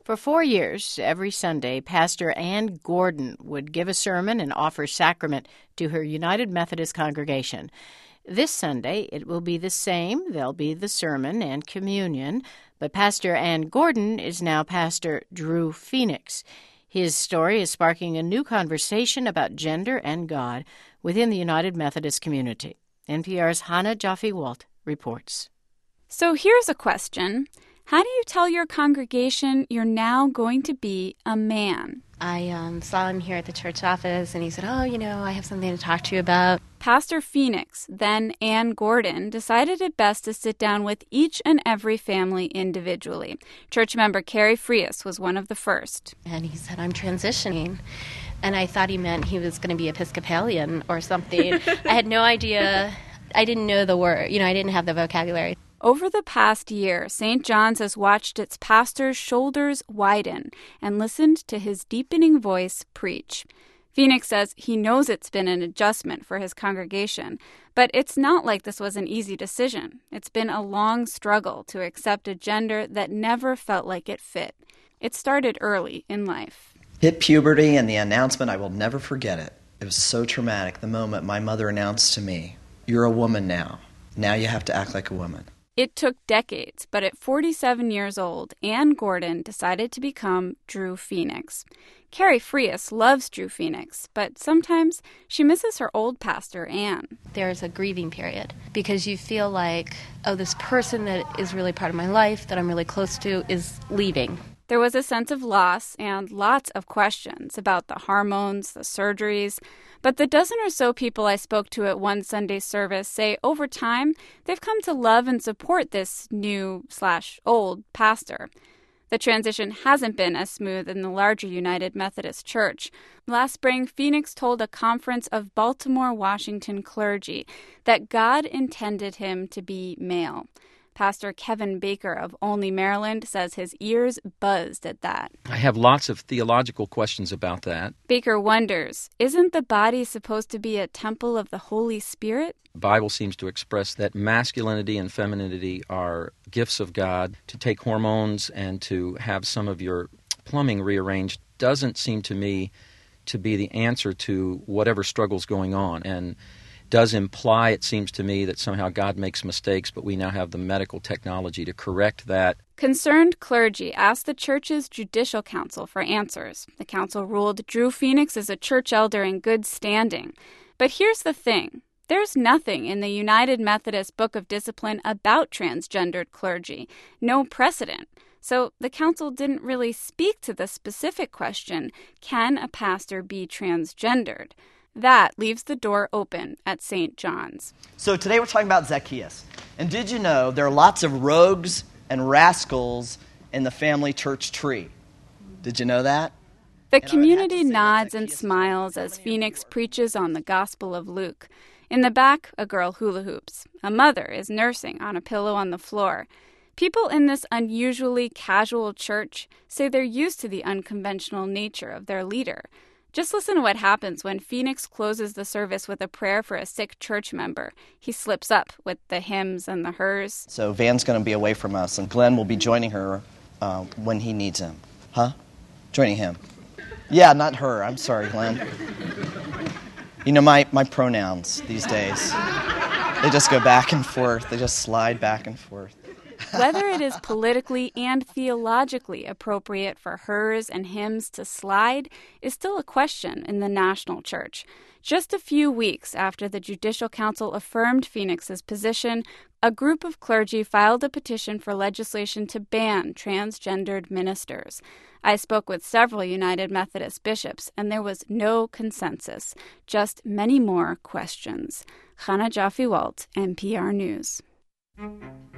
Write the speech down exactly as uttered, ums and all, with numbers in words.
For four years, every Sunday, Pastor Ann Gordon would give a sermon and offer sacrament to her United Methodist congregation. This Sunday, it will be the same. There'll be the sermon and communion, but Pastor Ann Gordon is now Pastor Drew Phoenix. His story is sparking a new conversation about gender and God within the United Methodist community. N P R's Hannah Jaffe-Walt reports. So here's a question. How do you tell your congregation you're now going to be a man? I um, saw him here at the church office, and he said, oh, you know, I have something to talk to you about. Pastor Phoenix, then Ann Gordon, decided it best to sit down with each and every family individually. Church member Carrie Frias was one of the first. And he said, I'm transitioning. And I thought he meant he was going to be Episcopalian or something. I had no idea. I didn't know the word. You know, I didn't have the vocabulary. Over the past year, Saint John's has watched its pastor's shoulders widen and listened to his deepening voice preach. Phoenix says he knows it's been an adjustment for his congregation, but it's not like this was an easy decision. It's been a long struggle to accept a gender that never felt like it fit. It started early in life. Hit puberty and the announcement, I will never forget it. It was so traumatic, the moment my mother announced to me, you're a woman now. Now you have to act like a woman. It took decades, but at forty-seven years old, Ann Gordon decided to become Drew Phoenix. Carrie Frias loves Drew Phoenix, but sometimes she misses her old pastor, Ann. There's a grieving period because you feel like, oh, this person that is really part of my life, that I'm really close to, is leaving. There was a sense of loss and lots of questions about the hormones, the surgeries. But the dozen or so people I spoke to at one Sunday service say over time they've come to love and support this new slash old pastor. The transition hasn't been as smooth in the larger United Methodist Church. Last spring, Phoenix told a conference of Baltimore, Washington clergy that God intended him to be male. Pastor Kevin Baker of Olney, Maryland, says his ears buzzed at that. I have lots of theological questions about that. Baker wonders, isn't the body supposed to be a temple of the Holy Spirit? The Bible seems to express that masculinity and femininity are gifts of God. To take hormones and to have some of your plumbing rearranged doesn't seem to me to be the answer to whatever struggle's going on, and does imply, it seems to me, that somehow God makes mistakes, but we now have the medical technology to correct that. Concerned clergy asked the church's judicial council for answers. The council ruled Drew Phoenix is a church elder in good standing. But here's the thing. There's nothing in the United Methodist Book of Discipline about transgendered clergy. No precedent. So the council didn't really speak to the specific question, can a pastor be transgendered? That leaves the door open at Saint John's. So today we're talking about Zacchaeus. And did you know there are lots of rogues and rascals in the family church tree? Did you know that? The community nods and smiles as Phoenix preaches on the Gospel of Luke. In the back, a girl hula hoops. A mother is nursing on a pillow on the floor. People in this unusually casual church say they're used to the unconventional nature of their leader. Just listen to what happens when Phoenix closes the service with a prayer for a sick church member. He slips up with the hymns and the hers. So Van's going to be away from us, and Glenn will be joining her uh, when he needs him. Huh? Joining him. Yeah, not her. I'm sorry, Glenn. You know, my, my pronouns these days, they just go back and forth. They just slide back and forth. Whether it is politically and theologically appropriate for hers and hymns to slide is still a question in the national church. Just a few weeks after the Judicial Council affirmed Phoenix's position, a group of clergy filed a petition for legislation to ban transgendered ministers. I spoke with several United Methodist bishops, and there was no consensus, just many more questions. Hannah Jaffe-Walt, N P R News.